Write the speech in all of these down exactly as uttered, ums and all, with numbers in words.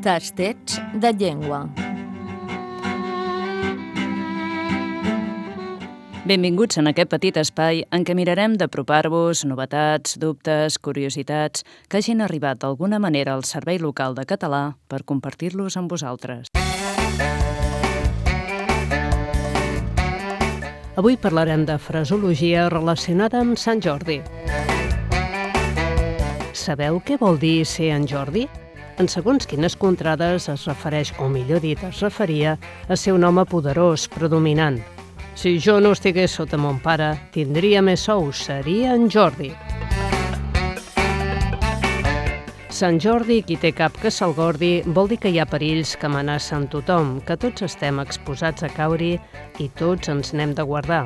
Tastets de llengua. Benvinguts en aquest petit espai en què mirarem d'apropar-vos novetats, dubtes, curiositats que hagin arribat d'alguna manera al Servei Local de Català per compartir-los amb vosaltres. Avui parlarem de fraseologia relacionada amb Sant Jordi. Sabeu què vol dir ser en Jordi? En segons quines contrades es refereix, o millor dit, es referia a ser un home poderós, predominant. Si jo no estigués sota mon pare, tindria més sous, seria en Jordi. Sant Jordi, qui té cap que se'l gordi, vol dir que hi ha perills que amenacen tothom, que tots estem exposats a caure-hi i tots ens n'hem de guardar.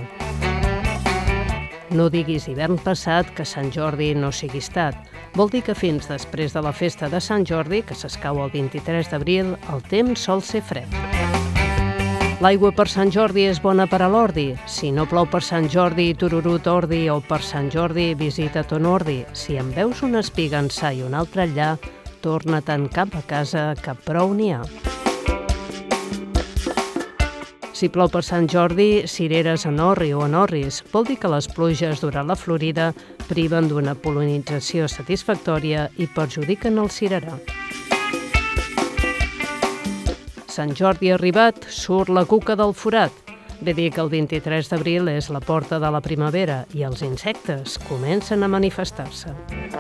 No diguis hivern passat que Sant Jordi no sigui estat. Vol dir que fins després de la festa de Sant Jordi, que s'escau el vint-i-tres d'abril, el temps sol ser fred. L'aigua per Sant Jordi és bona per a l'ordi. Si no plou per Sant Jordi, tururut ordi, o per Sant Jordi, visita ton ordi. Si en veus una espiga en sa i una altra allà, torna-te'n cap a casa, que prou n'hi ha. Si plou per Sant Jordi, cireres en orri o en orris. Vol dir que les pluges durant la florida priven d'una pol·linització satisfactòria i perjudiquen el cirerar. Sant Jordi arribat, surt la cuca del forat. Ve dir que el vint-i-tres d'abril és la porta de la primavera i els insectes comencen a manifestar-se.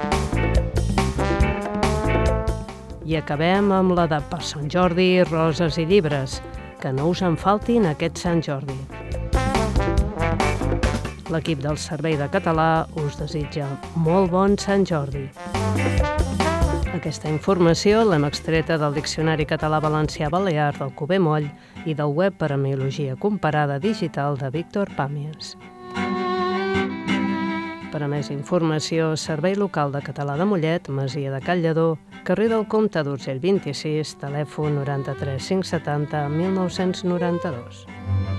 I acabem amb la de per Sant Jordi, roses i llibres. Que no us en faltin aquest Sant Jordi. L'equip del Servei de Català us desitja molt bon Sant Jordi. Aquesta informació l'hem extreta del Diccionari Català-Valencià-Balear del Cuber Moll i del web per a Miologia Comparada Digital de Víctor Pàmies. Per a més informació, Servei Local de Català de Mollet, Masia de Can Lledó, carrer del Comte d'Urgell vint-i-sis, telèfon noranta-tres cinc setanta mil nou-cents noranta-dos.